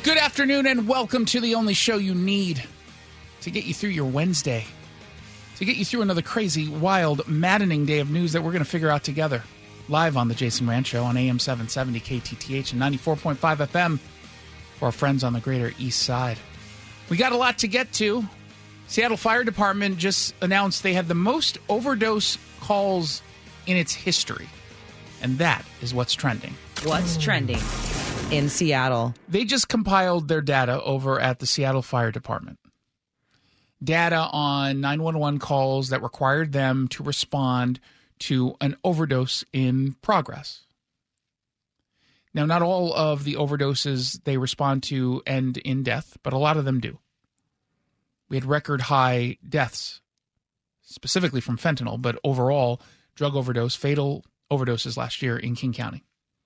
Good afternoon and welcome to the only show you need to get you through your Wednesday, to get you through another crazy, wild, maddening day of news that we're going to figure out together. Live on the Jason Rand Show on AM 770 KTTH and 94.5 FM for our friends on the greater East Side. We got a lot to get to. Seattle Fire Department just announced they had the most overdose calls in its history. And that is what's trending. What's trending in Seattle? They just compiled their data over at the Seattle Fire Department. Data on 911 calls that required them to respond to an overdose in progress. Now, not all of the overdoses they respond to end in death, but a lot of them do. We had record high deaths, specifically from fentanyl, but overall drug overdose, fatal overdoses last year in King County.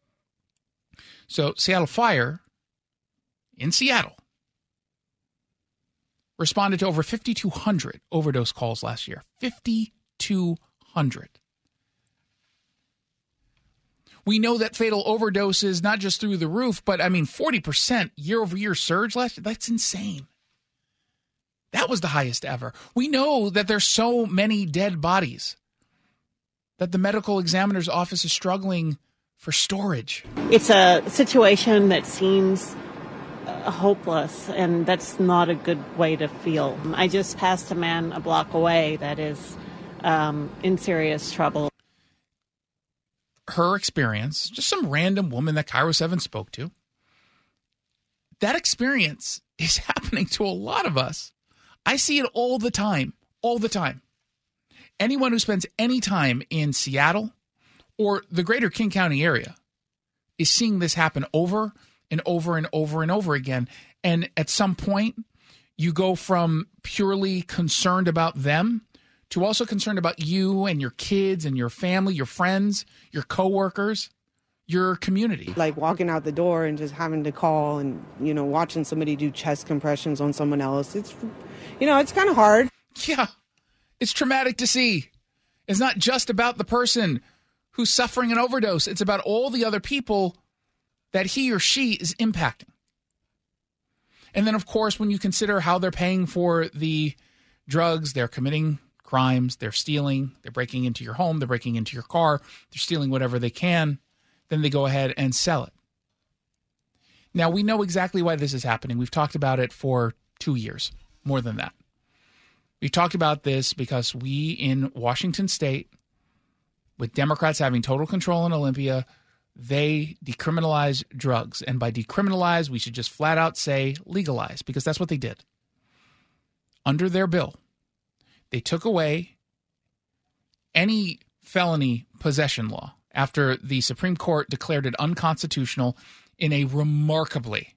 So Seattle Fire in Seattle responded to over 5,200 overdose calls last year. 5,200. We know that fatal overdoses, not just through the roof, but 40% year-over-year surge last year. That's insane. That was the highest ever. We know that there's so many dead bodies that the medical examiner's office is struggling for storage. It's a situation that seems hopeless, and that's not a good way to feel. I just passed a man a block away that is in serious trouble. Her experience, just some random woman that KIRO 7 spoke to, that experience is happening to a lot of us. I see it all the time, Anyone who spends any time in Seattle or the greater King County area is seeing this happen over and over and over and over again. And at some point, you go from purely concerned about them to also concerned about you and your kids and your family, your friends, your coworkers, your community. Like walking out the door and just having to call and, watching somebody do chest compressions on someone else. It's kind of hard. Yeah, it's traumatic to see. It's not just about the person who's suffering an overdose. It's about all the other people that he or she is impacting. And then, of course, when you consider how they're paying for the drugs, they're committing crimes, they're stealing, they're breaking into your home, they're breaking into your car, they're stealing whatever they can, then they go ahead and sell it. Now, we know exactly why this is happening. We've talked about it for 2 years, more than that. We've talked about this because we in Washington State, with Democrats having total control in Olympia, they decriminalize drugs. And by decriminalize, we should just flat out say legalize, because that's what they did. Under their bill, they took away any felony possession law after the Supreme Court declared it unconstitutional in a remarkably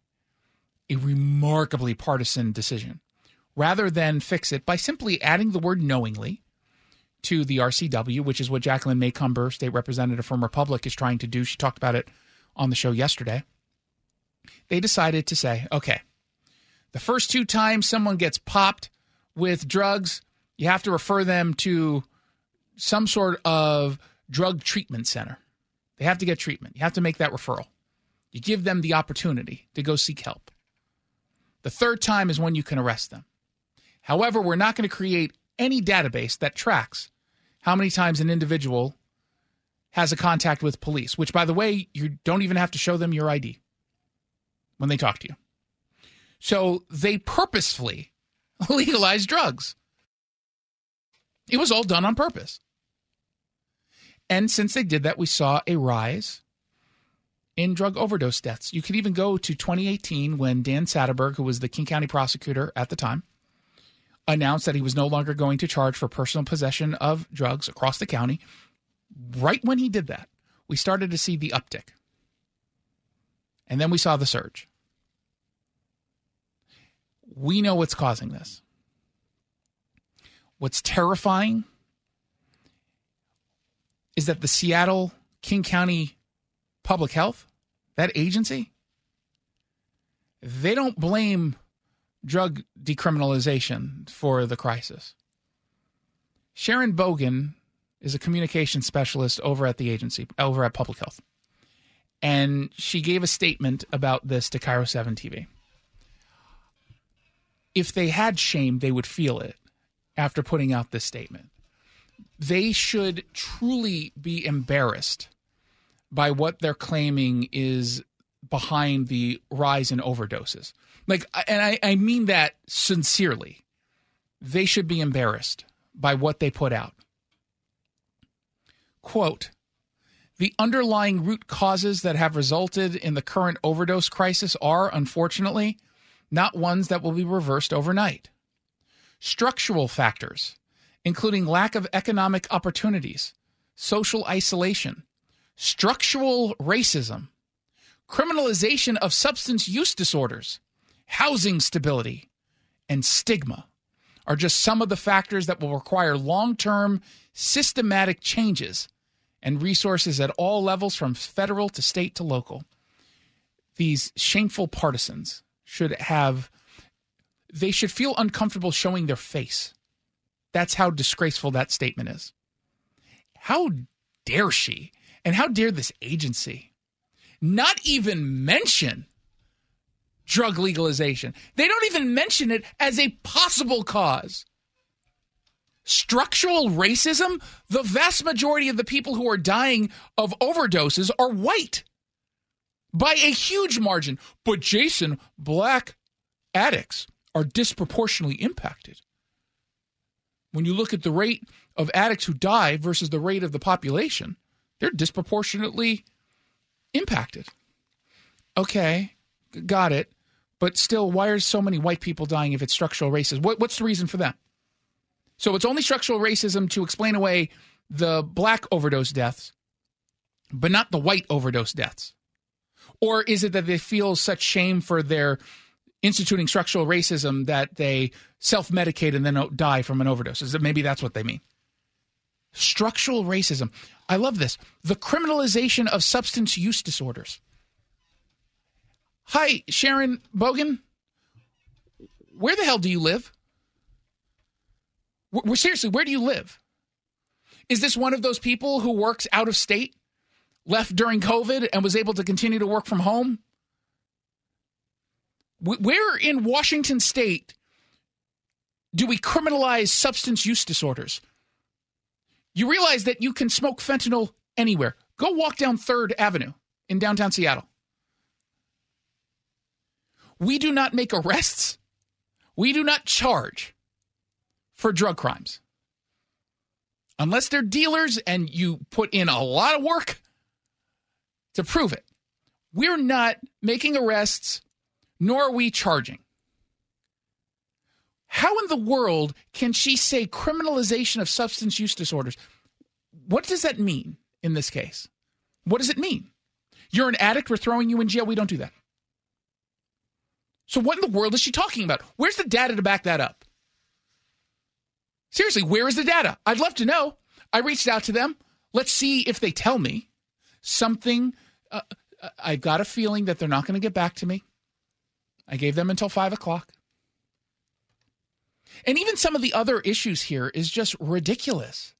partisan decision, rather than fix it by simply adding the word knowingly to the RCW, which is what Jacqueline Maycomber, state representative from Republic, is trying to do. She talked about it on the show yesterday. They decided to say, okay, the first 2 times someone gets popped with drugs, you have to refer them to some sort of drug treatment center. They have to get treatment. You have to make that referral. You give them the opportunity to go seek help. The 3rd time is when you can arrest them. However, we're not going to create any database that tracks how many times an individual has a contact with police, which, by the way, you don't even have to show them your ID when they talk to you. So they purposefully legalized drugs. It was all done on purpose. And since they did that, we saw a rise in drug overdose deaths. You could even go to 2018 when Dan Satterberg, who was the King County prosecutor at the time, announced that he was no longer going to charge for personal possession of drugs across the county. Right when he did that, we started to see the uptick. And then we saw the surge. We know what's causing this. What's terrifying is that the Seattle King County Public Health, that agency, they don't blame drug decriminalization for the crisis. Sharon Bogan is a communication specialist over at the agency, over at Public Health. And she gave a statement about this to KIRO 7 TV. if they had shame, they would feel it after putting out this statement. They should truly be embarrassed by what they're claiming is behind the rise in overdoses. I mean that sincerely. They should be embarrassed by what they put out. Quote, the underlying root causes that have resulted in the current overdose crisis are, unfortunately, not ones that will be reversed overnight. Structural factors, including lack of economic opportunities, social isolation, structural racism, criminalization of substance use disorders, housing stability, and stigma are just some of the factors that will require long-term, systematic changes and resources at all levels from federal to state to local. These shameful partisans should feel uncomfortable showing their face. That's how disgraceful that statement is. How dare she, and how dare this agency not even mention drug legalization? They don't even mention it as a possible cause. Structural racism? The vast majority of the people who are dying of overdoses are white by a huge margin. But Jason, black addicts are disproportionately impacted. When you look at the rate of addicts who die versus the rate of the population, they're disproportionately impacted. Okay, got it. But still, why are so many white people dying if it's structural racism? What's the reason for that? So it's only structural racism to explain away the black overdose deaths, but not the white overdose deaths? Or is it that they feel such shame for their instituting structural racism that they self-medicate and then die from an overdose? Is it maybe that's what they mean? Structural racism. I love this. The criminalization of substance use disorders. Hi, Sharon Bogan. Where the hell do you live? Seriously, where do you live? Is this one of those people who works out of state, left during COVID, and was able to continue to work from home? Where in Washington state do we criminalize substance use disorders? You realize that you can smoke fentanyl anywhere. Go walk down 3rd Avenue in downtown Seattle. We do not make arrests. We do not charge for drug crimes. Unless they're dealers and you put in a lot of work to prove it. We're not making arrests, nor are we charging. How in the world can she say criminalization of substance use disorders? What does that mean in this case? What does it mean? You're an addict, we're throwing you in jail. We don't do that. So what in the world is she talking about? Where's the data to back that up? Seriously, where is the data? I'd love to know. I reached out to them. Let's see if they tell me something. I've got a feeling that they're not going to get back to me. I gave them until 5 o'clock. And even some of the other issues here is just ridiculous.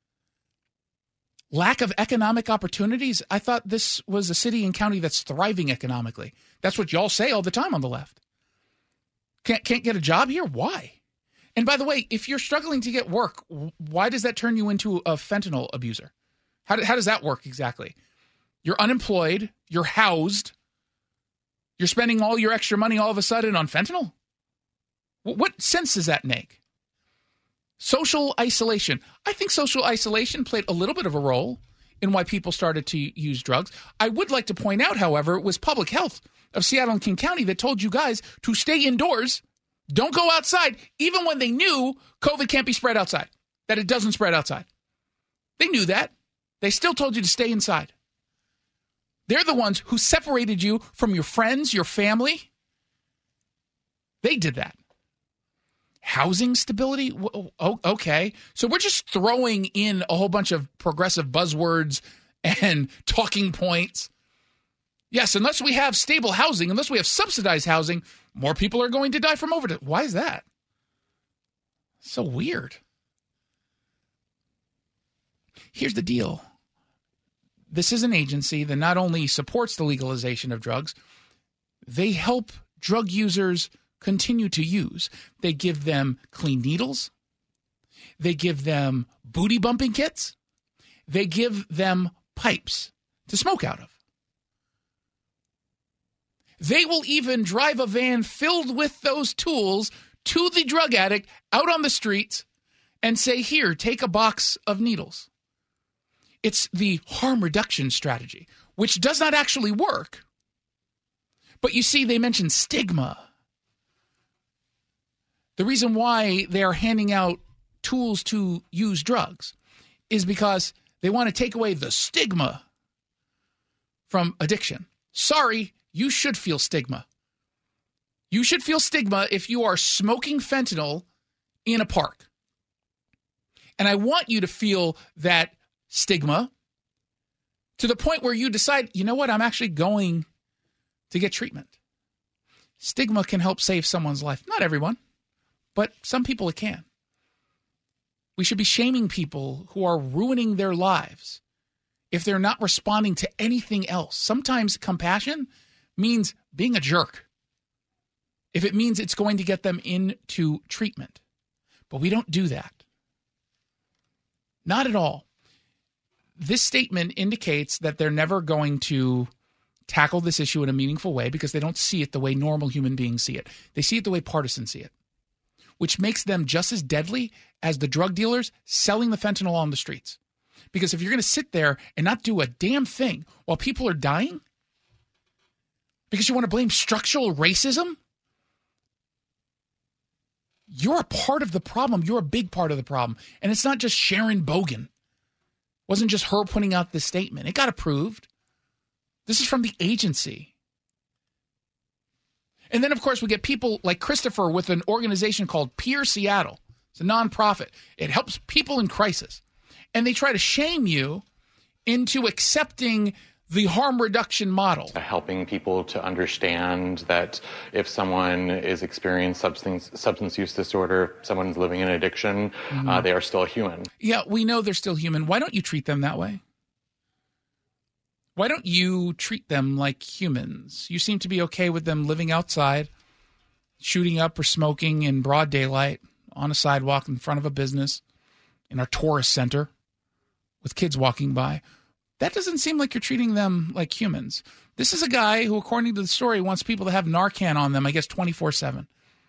Lack of economic opportunities. I thought this was a city and county that's thriving economically. That's what y'all say all the time on the left. Can't get a job here? Why? And by the way, if you're struggling to get work, why does that turn you into a fentanyl abuser? How does that work exactly? You're unemployed. You're housed. You're spending all your extra money all of a sudden on fentanyl? What sense does that make? Social isolation. I think social isolation played a little bit of a role in why people started to use drugs. I would like to point out, however, it was public health of Seattle and King County that told you guys to stay indoors. Don't go outside, even when they knew COVID can't be spread outside, that it doesn't spread outside. They knew that. They still told you to stay inside. They're the ones who separated you from your friends, your family. They did that. Housing stability? Okay. So we're just throwing in a whole bunch of progressive buzzwords and talking points. Yes, unless we have stable housing, unless we have subsidized housing, more people are going to die from overdose. Why is that? So weird. Here's the deal. This is an agency that not only supports the legalization of drugs, they help drug users continue to use. They give them clean needles. They give them booty bumping kits. They give them pipes to smoke out of. They will even drive a van filled with those tools to the drug addict out on the streets and say, here, take a box of needles. It's the harm reduction strategy, which does not actually work. But you see, they mention stigma. The reason why they are handing out tools to use drugs is because they want to take away the stigma from addiction. Sorry, you should feel stigma. You should feel stigma if you are smoking fentanyl in a park. And I want you to feel that stigma to the point where you decide, you know what, I'm actually going to get treatment. Stigma can help save someone's life. Not everyone, but some people it can. We should be shaming people who are ruining their lives if they're not responding to anything else. Sometimes compassion means being a jerk if it means it's going to get them into treatment. But we don't do that. Not at all. This statement indicates that they're never going to tackle this issue in a meaningful way because they don't see it the way normal human beings see it. They see it the way partisans see it, which makes them just as deadly as the drug dealers selling the fentanyl on the streets. Because if you're going to sit there and not do a damn thing while people are dying because you want to blame structural racism, you're a part of the problem. You're a big part of the problem. And it's not just Sharon Bogan. It wasn't just her putting out this statement. It got approved. This is from the agency. And then, of course, we get people like Christopher with an organization called Peer Seattle. It's a nonprofit. It helps people in crisis. And they try to shame you into accepting the harm reduction model. Helping people to understand that if someone is experiencing substance use disorder, if someone's living in addiction, they are still human. Yeah, we know they're still human. Why don't you treat them that way? Why don't you treat them like humans? You seem to be okay with them living outside, shooting up or smoking in broad daylight on a sidewalk in front of a business in our tourist center with kids walking by. That doesn't seem like you're treating them like humans. This is a guy who, according to the story, wants people to have Narcan on them, I guess, 24/7.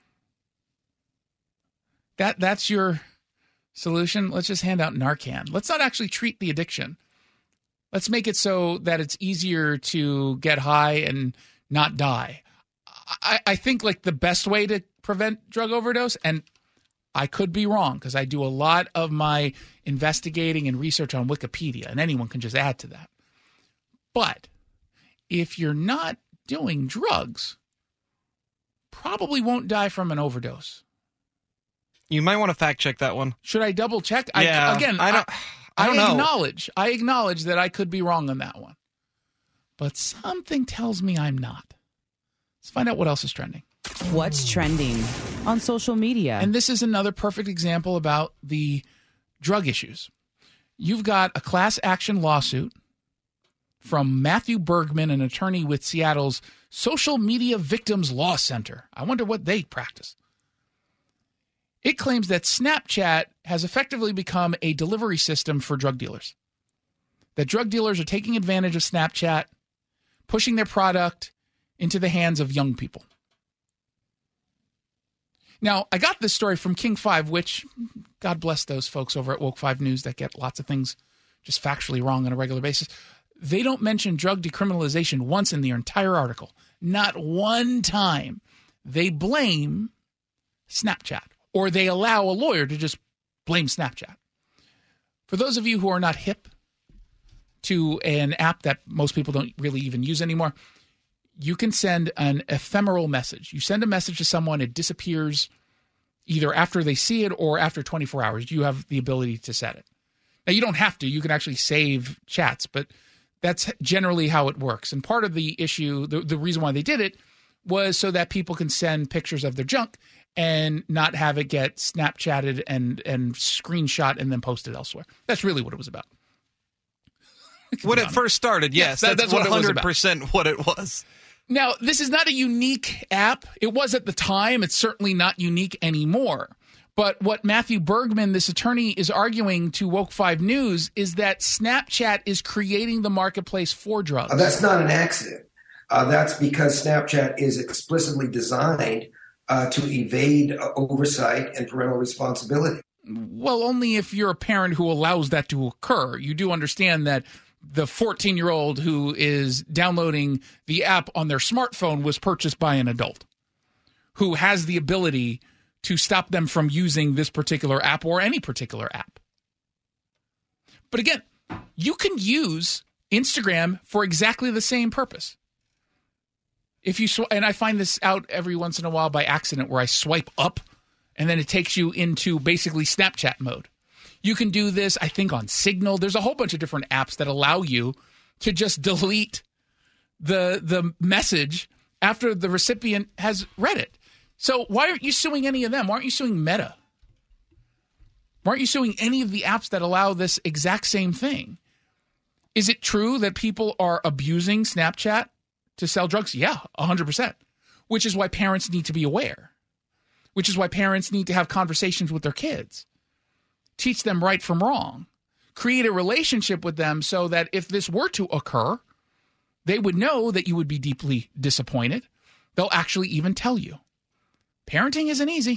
That's your solution? Let's just hand out Narcan. Let's not actually treat the addiction. Let's make it so that it's easier to get high and not die. I think like the best way to prevent drug overdose, and I could be wrong because I do a lot of my investigating and research on Wikipedia, and anyone can just add to that. But if you're not doing drugs, probably won't die from an overdose. You might want to fact check that one. Should I double check? Yeah, I don't know. I acknowledge that I could be wrong on that one. But something tells me I'm not. Let's find out what else is trending. What's trending on social media? And this is another perfect example about the drug issues. You've got a class action lawsuit from Matthew Bergman, an attorney with Seattle's Social Media Victims Law Center. I wonder what they practice. It claims that Snapchat has effectively become a delivery system for drug dealers. That drug dealers are taking advantage of Snapchat, pushing their product into the hands of young people. Now, I got this story from King 5, which, God bless those folks over at Woke 5 News that get lots of things just factually wrong on a regular basis. They don't mention drug decriminalization once in the entire article. Not one time. They blame Snapchat, or they allow a lawyer to just blame Snapchat. For those of you who are not hip to an app that most people don't really even use anymore, you can send an ephemeral message. You send a message to someone, it disappears either after they see it or after 24 hours. You have the ability to set it. Now, you don't have to. You can actually save chats, but that's generally how it works. And part of the issue, the reason why they did it, was so that people can send pictures of their junk and not have it get Snapchatted and screenshot and then posted elsewhere. That's really what it was about. When it first started, yes, that's 100% what it was. Now, this is not a unique app. It was at the time. It's certainly not unique anymore. But what Matthew Bergman, this attorney, is arguing to Woke 5 News is that Snapchat is creating the marketplace for drugs. That's not an accident. That's because Snapchat is explicitly designed to evade oversight and parental responsibility. Well, only if you're a parent who allows that to occur. You do understand that the 14-year-old who is downloading the app on their smartphone was purchased by an adult who has the ability to stop them from using this particular app or any particular app. But again, you can use Instagram for exactly the same purpose. If you and I find this out every once in a while by accident where I swipe up and then it takes you into basically Snapchat mode. You can do this, I think, on Signal. There's a whole bunch of different apps that allow you to just delete the message after the recipient has read it. So why aren't you suing any of them? Why aren't you suing Meta? Why aren't you suing any of the apps that allow this exact same thing? Is it true that people are abusing Snapchat to sell drugs? Yeah, 100%. Which is why parents need to be aware. Which is why parents need to have conversations with their kids. Teach them right from wrong. Create a relationship with them so that if this were to occur, they would know that you would be deeply disappointed. They'll actually even tell you. Parenting isn't easy.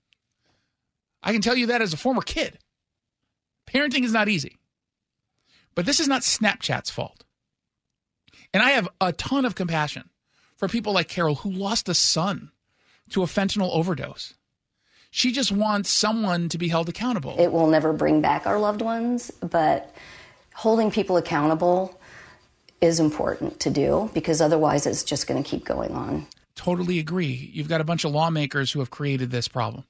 I can tell you that as a former kid. Parenting is not easy. But this is not Snapchat's fault. And I have a ton of compassion for people like Carol who lost a son to a fentanyl overdose. She just wants someone to be held accountable. It will never bring back our loved ones, but holding people accountable is important to do because otherwise it's just going to keep going on. Totally agree. You've got a bunch of lawmakers who have created this problem.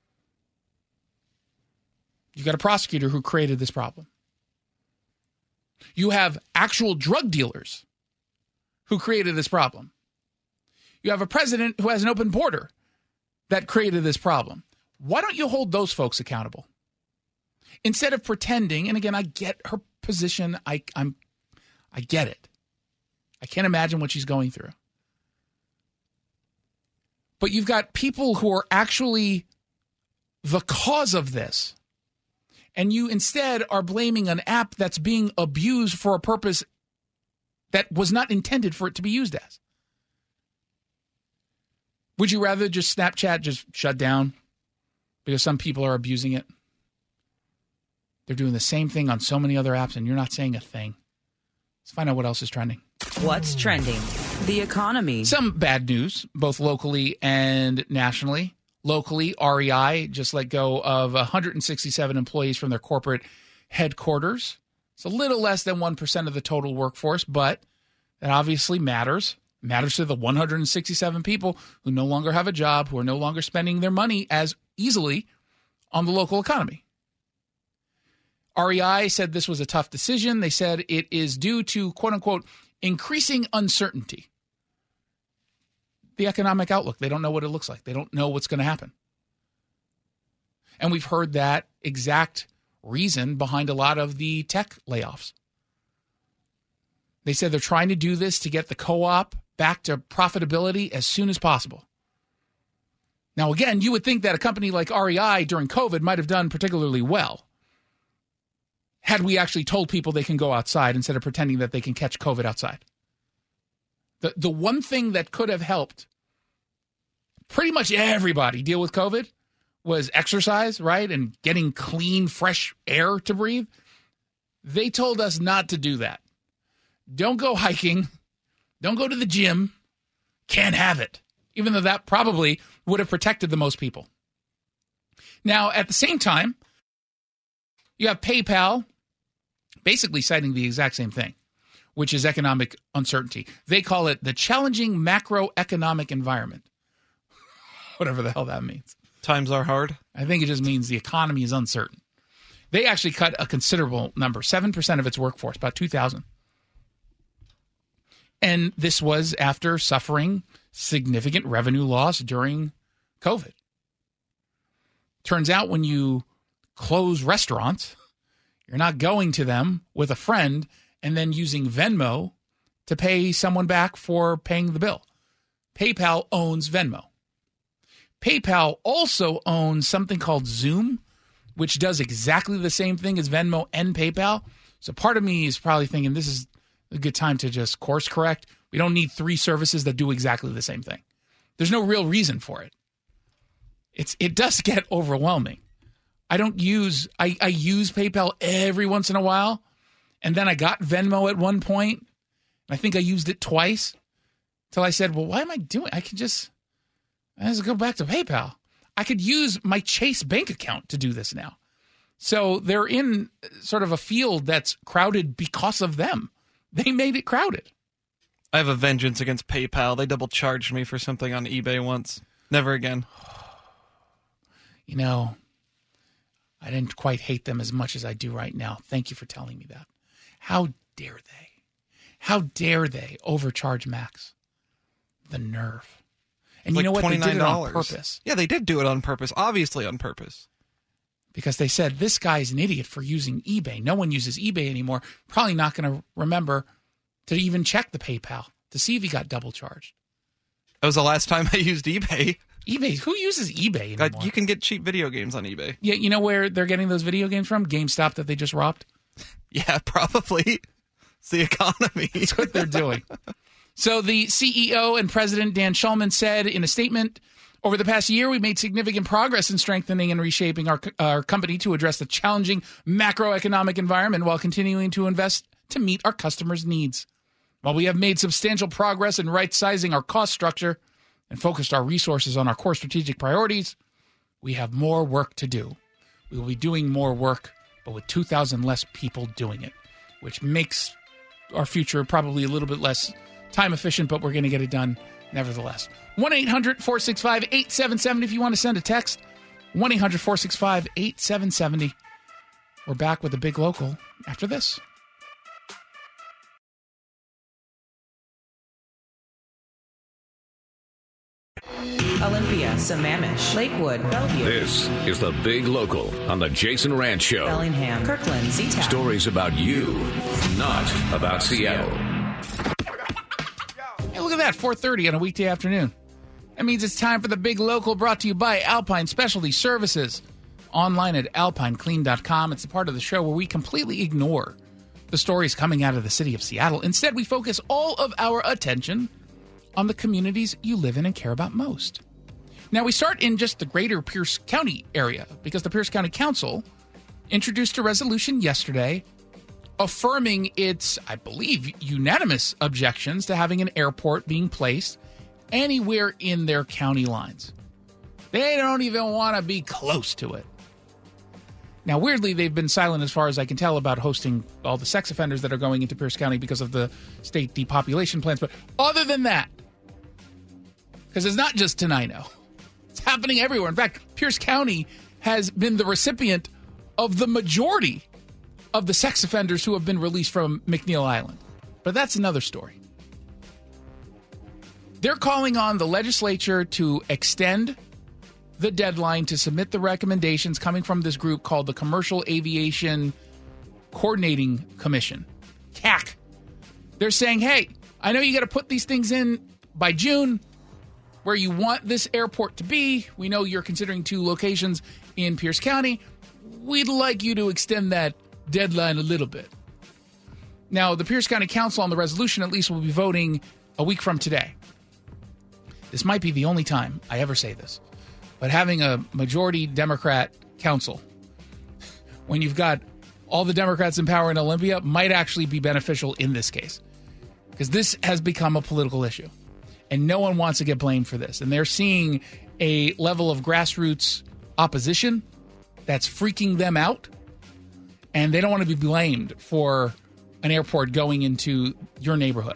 You've got a prosecutor who created this problem. You have actual drug dealers who created this problem. You have a president who has an open border that created this problem. Why don't you hold those folks accountable? Instead of pretending, and again, I get her position. I get it. I can't imagine what she's going through. But you've got people who are actually the cause of this. And you instead are blaming an app that's being abused for a purpose that was not intended for it to be used as. Would you rather just Snapchat just shut down because some people are abusing it? They're doing the same thing on so many other apps and you're not saying a thing. Let's find out what else is trending. What's trending? The economy. Some bad news, both locally and nationally. Locally, REI just let go of 167 employees from their corporate headquarters. It's a little less than 1% of the total workforce, but that obviously matters. It matters to the 167 people who no longer have a job, who are no longer spending their money as easily on the local economy. REI said this was a tough decision. They said it is due to, quote unquote, increasing uncertainty. The economic outlook. They don't know what it looks like. They don't know what's going to happen. And we've heard that exact reason behind a lot of the tech layoffs. They said they're trying to do this to get the co-op back to profitability as soon as possible. Now, again, you would think that a company like REI during COVID might have done particularly well had we actually told people they can go outside instead of pretending that they can catch COVID outside. The one thing that could have helped pretty much everybody deal with COVID was exercise, right? And getting clean, fresh air to breathe. They told us not to do that. Don't go hiking. Don't go to the gym. Can't have it. Even though that probably would have protected the most people. Now, at the same time, you have PayPal basically citing the exact same thing, which is economic uncertainty. They call it the challenging macroeconomic environment. Whatever the hell that means. Times are hard. I think it just means the economy is uncertain. They actually cut a considerable number, 7% of its workforce, about 2,000. And this was after suffering significant revenue loss during COVID. Turns out when you close restaurants, you're not going to them with a friend and then using Venmo to pay someone back for paying the bill. PayPal owns Venmo. PayPal also owns something called Xoom, which does exactly the same thing as Venmo and PayPal. So part of me is probably thinking this is a good time to just course correct. We don't need 3 services that do exactly the same thing. There's no real reason for it. It does get overwhelming. I use PayPal every once in a while, and then I got Venmo at one point. I think I used it twice till I said, well, why am I doing it? I just go back to PayPal. I could use my Chase bank account to do this now. So they're in sort of a field that's crowded because of them. They made it crowded. I have a vengeance against PayPal. They double charged me for something on eBay once. Never again. You know, I didn't quite hate them as much as I do right now. Thank you for telling me that. How dare they? How dare they overcharge Max? The nerve. And you know what? They did it on purpose. Yeah, they did do it on purpose. Obviously on purpose. Because they said, this guy's an idiot for using eBay. No one uses eBay anymore. Probably not going to remember to even check the PayPal to see if he got double charged. That was the last time I used eBay. eBay? Who uses eBay anymore? You can get cheap video games on eBay. Yeah, you know where they're getting those video games from? GameStop that they just robbed? Yeah, probably. It's the economy. That's what they're doing. So the CEO and President Dan Schulman said in a statement, over the past year, we made significant progress in strengthening and reshaping our company to address the challenging macroeconomic environment while continuing to invest to meet our customers' needs. While we have made substantial progress in right-sizing our cost structure and focused our resources on our core strategic priorities, we have more work to do. We will be doing more work, but with 2,000 less people doing it, which makes our future probably a little bit less time efficient, but we're going to get it done nevertheless. 1-800-465-8770 if you want to send a text. 1-800-465-8770. We're back with a big local after this. Olympia, Sammamish, Lakewood, Bellevue. This is the Big Local on the Jason Ranch Show. Bellingham, Kirkland, Z-Town. Stories about you, not about Seattle. Hey, look at that, 4:30 on a weekday afternoon. That means it's time for the Big Local, brought to you by Alpine Specialty Services. Online at alpineclean.com. It's a part of the show where we completely ignore the stories coming out of the city of Seattle. Instead, we focus all of our attention on the communities you live in and care about most. Now, we start in just the greater Pierce County area because the Pierce County Council introduced a resolution yesterday affirming its, I believe, unanimous objections to having an airport being placed anywhere in their county lines. They don't even want to be close to it. Now, weirdly, they've been silent as far as I can tell about hosting all the sex offenders that are going into Pierce County because of the state depopulation plans. But other than that, because it's not just Tenino, it's happening everywhere. In fact, Pierce County has been the recipient of the majority of the sex offenders who have been released from McNeil Island. But that's another story. They're calling on the legislature to extend the deadline to submit the recommendations coming from this group called the Commercial Aviation Coordinating Commission, CAC. They're saying, hey, I know you got to put these things in by June where you want this airport to be. We know you're considering 2 locations in Pierce County. We'd like you to extend that deadline a little bit. Now, the Pierce County Council on the resolution at least will be voting a week from today. This might be the only time I ever say this, but having a majority Democrat council when you've got all the Democrats in power in Olympia might actually be beneficial in this case, because this has become a political issue and no one wants to get blamed for this. And they're seeing a level of grassroots opposition that's freaking them out, and they don't want to be blamed for an airport going into your neighborhood.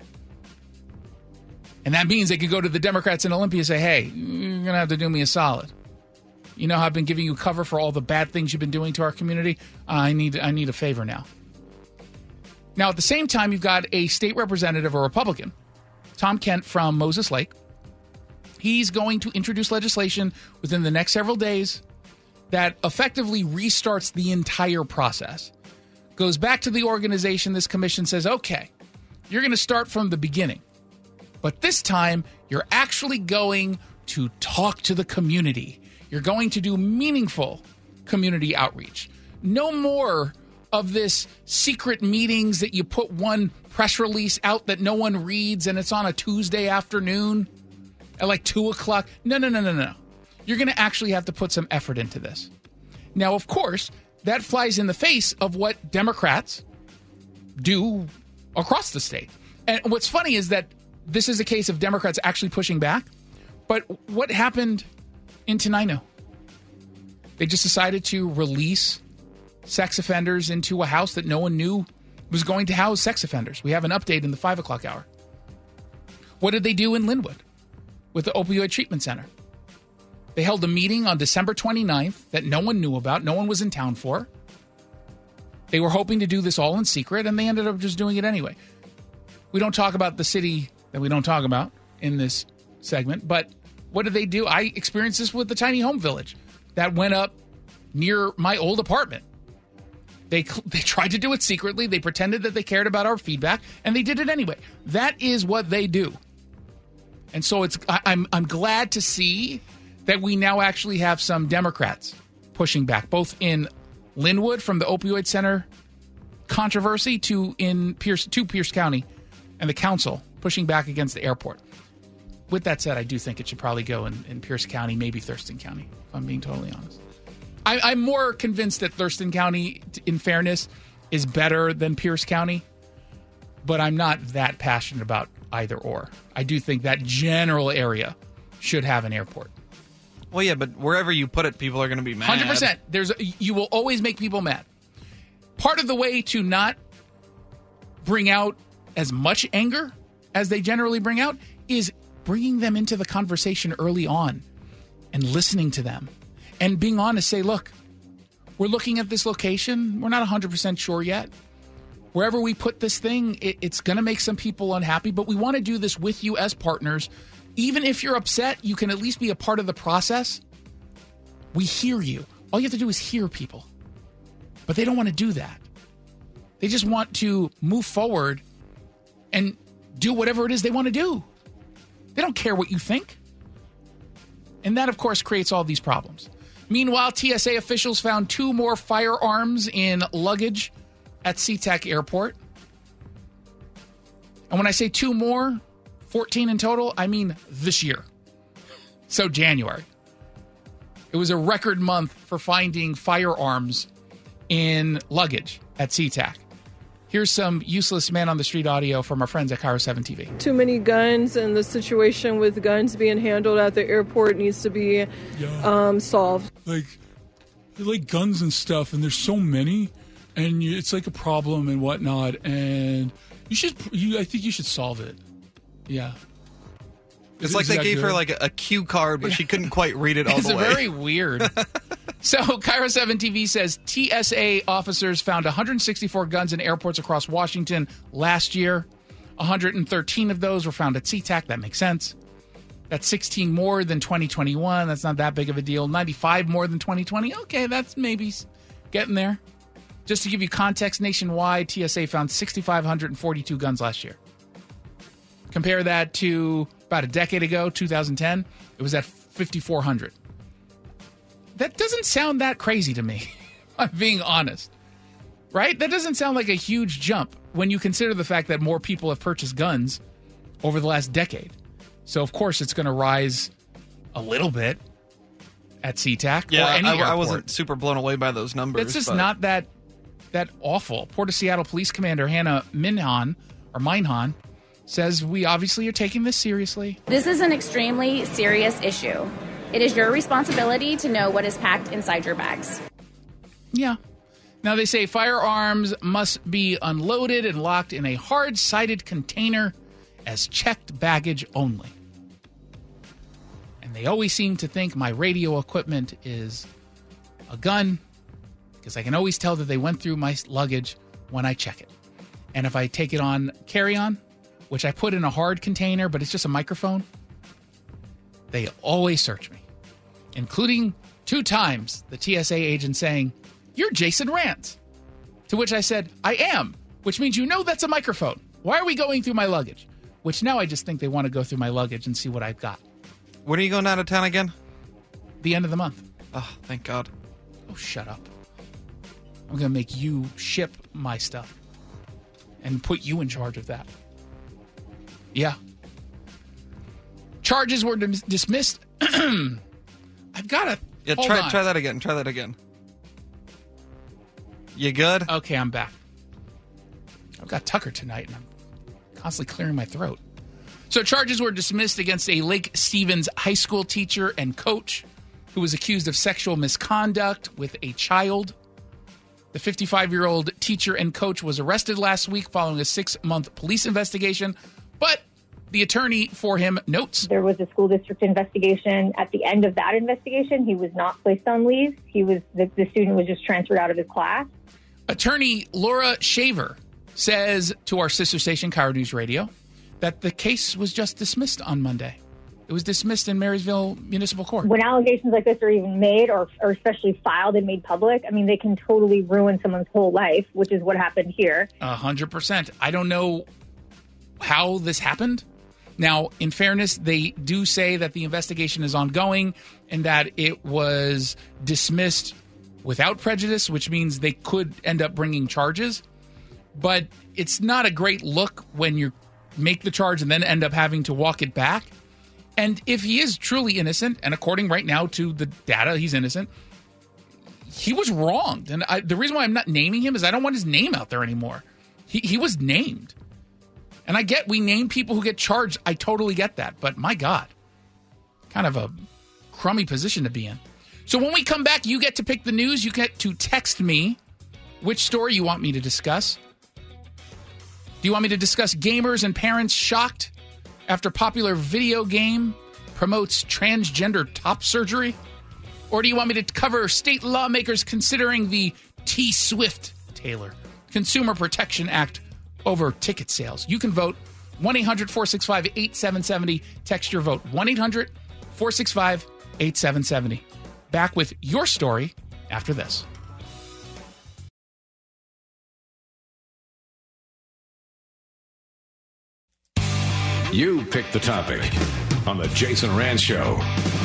And that means they could go to the Democrats in Olympia and say, hey, you're going to have to do me a solid. You know how I've been giving you cover for all the bad things you've been doing to our community? I need a favor now. Now, at the same time, you've got a state representative, a Republican, Tom Kent from Moses Lake. He's going to introduce legislation within the next several days that effectively restarts the entire process. Goes back to the organization. This commission says, okay, you're going to start from the beginning. But this time, you're actually going to talk to the community. You're going to do meaningful community outreach. No more of this secret meetings that you put one press release out that no one reads and it's on a Tuesday afternoon at like 2 o'clock. No. You're going to actually have to put some effort into this. Now, of course, that flies in the face of what Democrats do across the state. And what's funny is that this is a case of Democrats actually pushing back. But what happened in Tenino? They just decided to release sex offenders into a house that no one knew was going to house sex offenders. We have an update in the 5 o'clock hour. What did they do in Linwood with the opioid treatment center? They held a meeting on December 29th that no one knew about, no one was in town for. They were hoping to do this all in secret, and they ended up just doing it anyway. We don't talk about the city that we don't talk about in this segment, but what did they do? I experienced this with the tiny home village that went up near my old apartment. They tried to do it secretly. They pretended that they cared about our feedback, and they did it anyway. That is what they do. And so I'm glad to see that we now actually have some Democrats pushing back, both in Linwood from the opioid center controversy to Pierce County and the council pushing back against the airport. With that said, I do think it should probably go in Pierce County, maybe Thurston County, if I'm being totally honest. I'm more convinced that Thurston County, in fairness, is better than Pierce County, but I'm not that passionate about either or. I do think that general area should have an airport. Well, yeah, but wherever you put it, people are going to be mad. 100%. You will always make people mad. Part of the way to not bring out as much anger as they generally bring out is bringing them into the conversation early on and listening to them and being honest. Say, look, we're looking at this location. We're not 100% sure yet. Wherever we put this thing, it's going to make some people unhappy, but we want to do this with you as partners. Even if you're upset, you can at least be a part of the process. We hear you. All you have to do is hear people. But they don't want to do that. They just want to move forward and do whatever it is they want to do. They don't care what you think. And that, of course, creates all these problems. Meanwhile, TSA officials found 2 more firearms in luggage at SeaTac Airport. And when I say 2 more, 14 in total, I mean this year. So January. It was a record month for finding firearms in luggage at SeaTac. Here's some useless man-on-the-street audio from our friends at Cairo 7 TV. Too many guns, and the situation with guns being handled at the airport needs to be solved. Like guns and stuff, and there's so many, and it's like a problem and whatnot, and I think you should solve it. Yeah. It's like they gave her like a cue card, but she couldn't quite read it all the way. It's very weird. So Cairo 7 TV says TSA officers found 164 guns in airports across Washington last year. 113 of those were found at SeaTac. That makes sense. That's 16 more than 2021. That's not that big of a deal. 95 more than 2020. Okay, that's maybe getting there. Just to give you context, nationwide, TSA found 6,542 guns last year. Compare that to about a decade ago, 2010, it was at 5,400. That doesn't sound that crazy to me, I'm being honest. Right? That doesn't sound like a huge jump when you consider the fact that more people have purchased guns over the last decade. So, of course, it's going to rise a little bit at SeaTac. Yeah, or any I wasn't super blown away by those numbers. It's just not that awful. Port of Seattle Police Commander Hannah Minhan says, we obviously are taking this seriously. This is an extremely serious issue. It is your responsibility to know what is packed inside your bags. Yeah. Now, they say firearms must be unloaded and locked in a hard-sided container as checked baggage only. And they always seem to think my radio equipment is a gun because I can always tell that they went through my luggage when I check it. And if I take it on carry-on, which I put in a hard container, but it's just a microphone, they always search me, including 2 times the TSA agent saying, "You're Jason Rantz." To which I said, "I am," which means you know that's a microphone. Why are we going through my luggage? which now I just think they want to go through my luggage and see what I've got. When are you going out of town again? The end of the month. Oh, thank God. Oh, shut up. I'm going to make you ship my stuff and put you in charge of that. Yeah. Charges were dismissed. I've got to... Yeah, try that again. Try that again. You good? Okay, I'm back. I've got Tucker tonight, and I'm constantly clearing my throat. So charges were dismissed against a Lake Stevens high school teacher and coach who was accused of sexual misconduct with a child. The 55-year-old teacher and coach was arrested last week following a 6-month police investigation, but the attorney for him notes there was a school district investigation. At the end of that investigation, he was not placed on leave. The student was just transferred out of his class. Attorney Laura Shaver says to our sister station, Coyote News Radio, that the case was just dismissed on Monday. It was dismissed in Marysville Municipal Court. When allegations like this are even made or especially filed and made public, I mean, they can totally ruin someone's whole life, which is what happened here. 100%. I don't know how this happened. Now, in fairness, they do say that the investigation is ongoing and that it was dismissed without prejudice, which means they could end up bringing charges. But it's not a great look when you make the charge and then end up having to walk it back. And if he is truly innocent, and according right now to the data, he's innocent, he was wronged. And the reason why I'm not naming him is I don't want his name out there anymore. He was named. And I get we name people who get charged. I totally get that. But my God, kind of a crummy position to be in. So when we come back, you get to pick the news. You get to text me which story you want me to discuss. Do you want me to discuss gamers and parents shocked after popular video game promotes transgender top surgery? Or do you want me to cover state lawmakers considering the T-Swift Taylor Consumer Protection Act over ticket sales? You can vote 1-800-465-8770. Text your vote 1-800-465-8770. Back with your story after this. You pick the topic on the Jason Rand Show.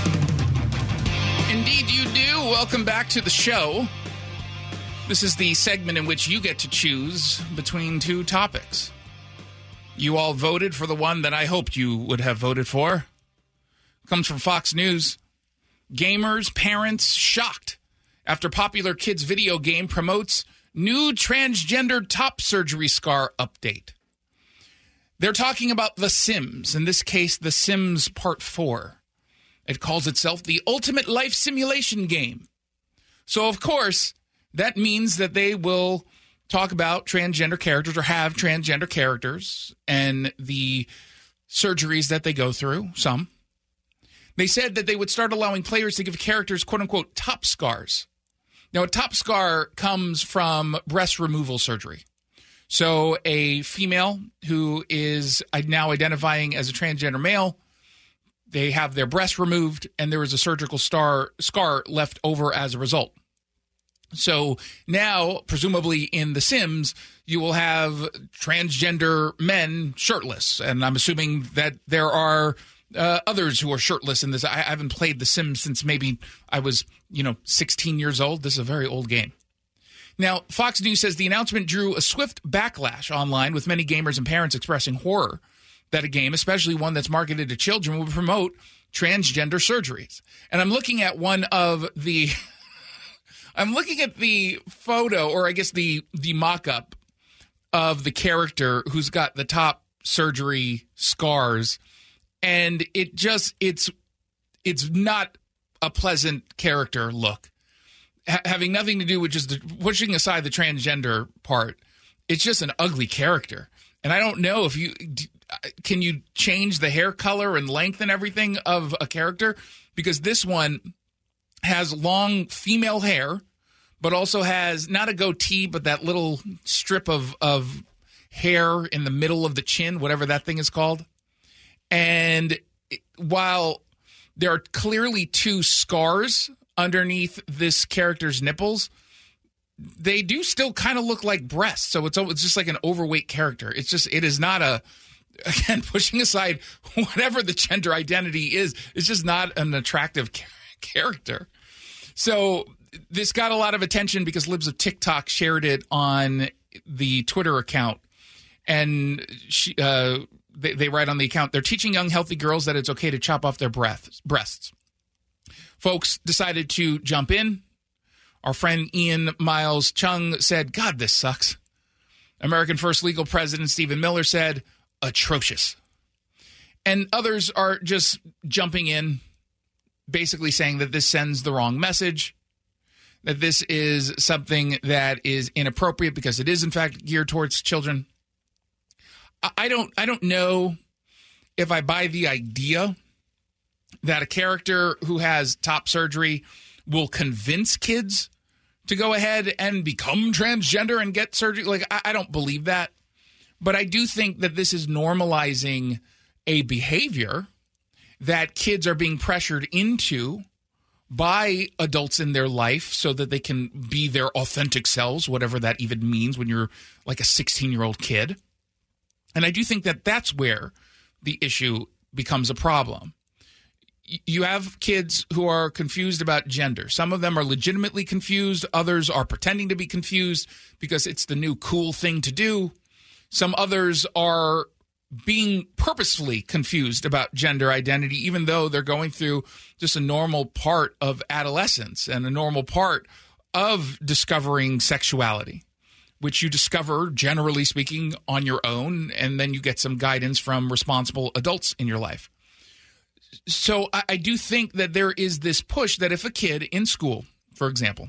Indeed you do. Welcome back to the show. This is the segment in which you get to choose between two topics. You all voted for the one that I hoped you would have voted for. Comes from Fox News. Gamers, parents shocked after popular kids video game promotes new transgender top surgery scar update. They're talking about The Sims, in this case, The Sims Part 4. It calls itself the ultimate life simulation game. So, of course, that means that they will talk about transgender characters or have transgender characters and the surgeries that they go through, some. They said that they would start allowing players to give characters, quote-unquote, top scars. Now, a top scar comes from breast removal surgery. So a female who is now identifying as a transgender male, they have their breast removed, and there is a surgical scar left over as a result. So now, presumably in The Sims, you will have transgender men shirtless. And I'm assuming that there are others who are shirtless in this. I haven't played The Sims since maybe I was, 16 years old. This is a very old game. Now, Fox News says the announcement drew a swift backlash online, with many gamers and parents expressing horror that a game, especially one that's marketed to children, would promote transgender surgeries. And I'm looking at one of the... I'm looking at the photo, or I guess the mock-up of the character who's got the top surgery scars, and it's not a pleasant character look. Having nothing to do with just pushing aside the transgender part, it's just an ugly character. And I don't know if can you change the hair color and length and everything of a character? Because this one has long female hair, but also has not a goatee, but that little strip of hair in the middle of the chin, whatever that thing is called. And while there are clearly two scars underneath this character's nipples, they do still kind of look like breasts. So it's just like an overweight character. It is not again, pushing aside whatever the gender identity is just not an attractive character. So this got a lot of attention because Libs of TikTok shared it on the Twitter account. And they write on the account, they're teaching young, healthy girls that it's okay to chop off their breasts. Folks decided to jump in. Our friend Ian Miles Chung said, God, this sucks. American First Legal President Stephen Miller said, atrocious. And others are just jumping in, basically saying that this sends the wrong message, that this is something that is inappropriate because it is, in fact, geared towards children. I don't know if I buy the idea that a character who has top surgery will convince kids to go ahead and become transgender and get surgery. Like, I don't believe that. But I do think that this is normalizing a behavior that kids are being pressured into by adults in their life so that they can be their authentic selves, whatever that even means when you're like a 16-year-old kid. And I do think that that's where the issue becomes a problem. You have kids who are confused about gender. Some of them are legitimately confused. Others are pretending to be confused because it's the new cool thing to do. Some others are being purposefully confused about gender identity, even though they're going through just a normal part of adolescence and a normal part of discovering sexuality, which you discover, generally speaking, on your own, and then you get some guidance from responsible adults in your life. So I do think that there is this push that if a kid in school, for example,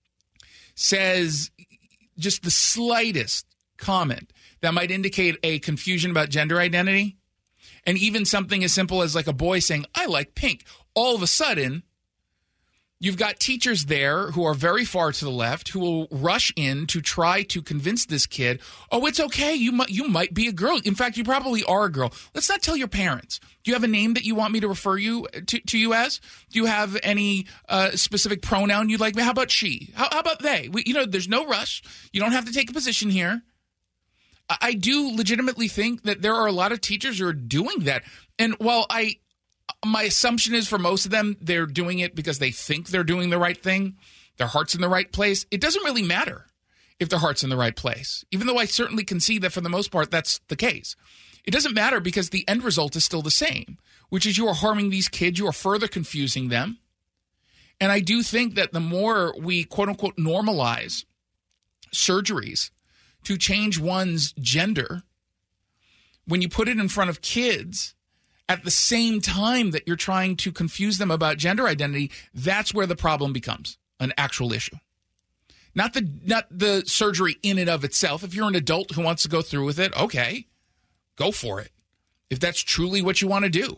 says just the slightest comment that might indicate a confusion about gender identity, and even something as simple as like a boy saying, I like pink, all of a sudden, you've got teachers there who are very far to the left who will rush in to try to convince this kid, oh, it's okay, you might be a girl. In fact, you probably are a girl. Let's not tell your parents. Do you have a name that you want me to refer you to you as? Do you have any specific pronoun you'd like? How about she? How about they? There's no rush. You don't have to take a position here. I do legitimately think that there are a lot of teachers who are doing that. And while my assumption is for most of them, they're doing it because they think they're doing the right thing. Their heart's in the right place. It doesn't really matter if their heart's in the right place, even though I certainly concede that for the most part, that's the case. It doesn't matter because the end result is still the same, which is you are harming these kids. You are further confusing them. And I do think that the more we, quote unquote, normalize surgeries to change one's gender, when you put it in front of kids at the same time that you're trying to confuse them about gender identity, that's where the problem becomes an actual issue. Not the surgery in and of itself. If you're an adult who wants to go through with it, okay, go for it. If that's truly what you want to do.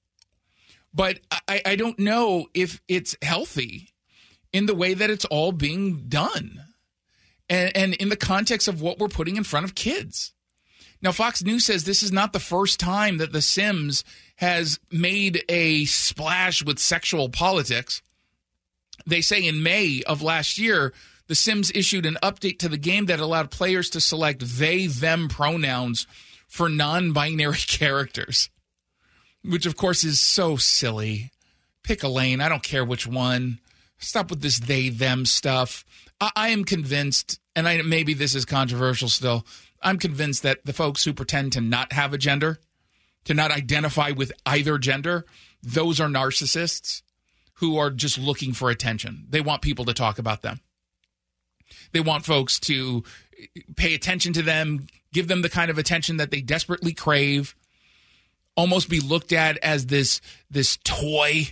But I don't know if it's healthy in the way that it's all being done. And in the context of what we're putting in front of kids. Now, Fox News says this is not the first time that The Sims has made a splash with sexual politics. They say in May of last year, The Sims issued an update to the game that allowed players to select they, them pronouns for non-binary characters, which, of course, is so silly. Pick a lane. I don't care which one. Stop with this they, them stuff. I am convinced, and maybe this is controversial still, I'm convinced that the folks who pretend to not have a gender, to not identify with either gender, those are narcissists who are just looking for attention. They want people to talk about them. They want folks to pay attention to them, give them the kind of attention that they desperately crave, almost be looked at as this toy,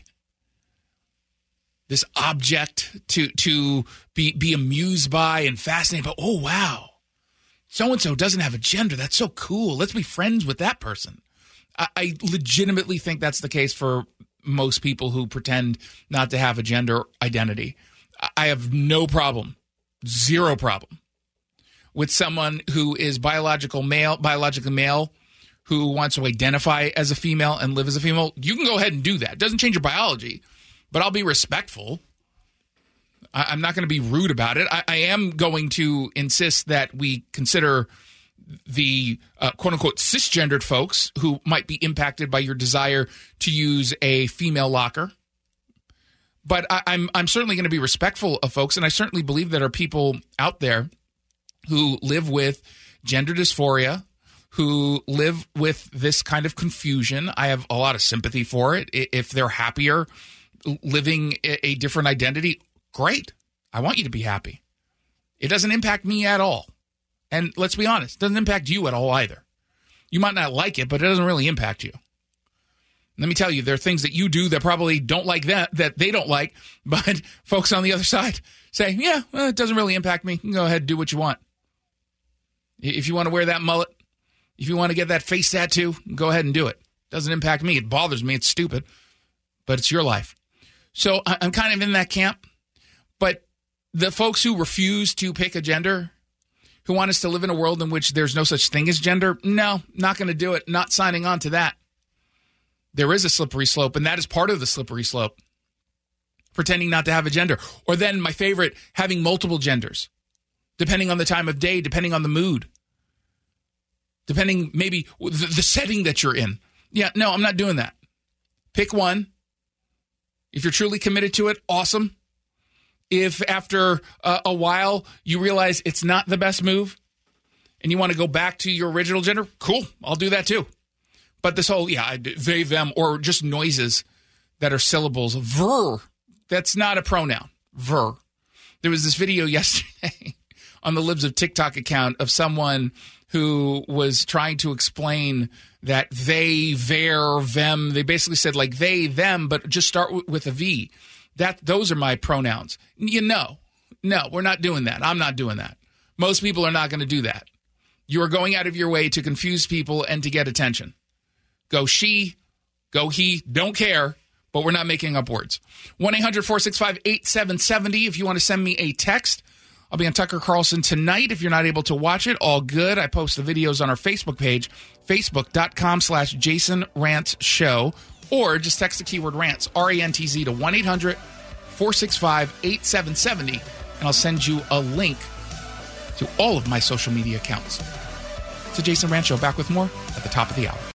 this object to be amused by and fascinated by. Oh, wow. So-and-so doesn't have a gender. That's so cool. Let's be friends with that person. I legitimately think that's the case for most people who pretend not to have a gender identity. I have no problem, zero problem, with someone who is biologically male, who wants to identify as a female and live as a female. You can go ahead and do that. It doesn't change your biology, but I'll be respectful. I'm not going to be rude about it. I am going to insist that we consider the quote-unquote cisgendered folks who might be impacted by your desire to use a female locker. But I'm certainly going to be respectful of folks, and I certainly believe there are people out there who live with gender dysphoria, who live with this kind of confusion. I have a lot of sympathy for it. If they're happier living a different identity, great. I want you to be happy. It doesn't impact me at all. And let's be honest, it doesn't impact you at all either. You might not like it, but it doesn't really impact you. Let me tell you, there are things that you do that probably don't like that they don't like, but folks on the other side say, yeah, well, it doesn't really impact me. You can go ahead and do what you want. If you want to wear that mullet, if you want to get that face tattoo, go ahead and do it. It doesn't impact me. It bothers me. It's stupid, but it's your life. So I'm kind of in that camp. But the folks who refuse to pick a gender, who want us to live in a world in which there's no such thing as gender, no, not going to do it. Not signing on to that. There is a slippery slope, and that is part of the slippery slope. Pretending not to have a gender. Or then, my favorite, having multiple genders. Depending on the time of day, depending on the mood. Depending, maybe, the setting that you're in. Yeah, no, I'm not doing that. Pick one. If you're truly committed to it, awesome. If after a while you realize it's not the best move, and you want to go back to your original gender, cool, I'll do that too. But this whole, they, them, or just noises that are syllables. Ver, that's not a pronoun. Ver. There was this video yesterday on the Libs of TikTok account of someone who was trying to explain that they, their, them. They basically said like they, them, but just start with a V. Those are my pronouns. No, we're not doing that. I'm not doing that. Most people are not going to do that. You are going out of your way to confuse people and to get attention. Go she, go he, don't care, but we're not making up words. 1-800-465-8770 if you want to send me a text. I'll be on Tucker Carlson tonight. If you're not able to watch it, all good. I post the videos on our Facebook page, facebook.com/Jason Rantz Show, or just text the keyword rants, R-A-N-T-Z, to 1-800-465-8770, and I'll send you a link to all of my social media accounts. It's the Jason Rantz Show, back with more at the top of the hour.